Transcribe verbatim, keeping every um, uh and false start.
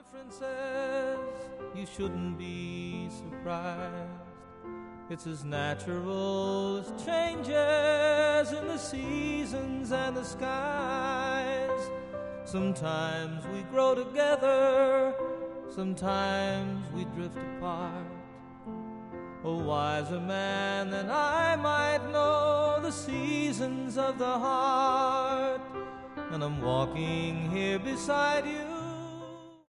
differences, you shouldn't be surprised. It's as natural as changes in the seasons and the skies. Sometimes we grow together, sometimes we drift apart. A wiser man than I might know the seasons of the heart. And I'm walking here beside you,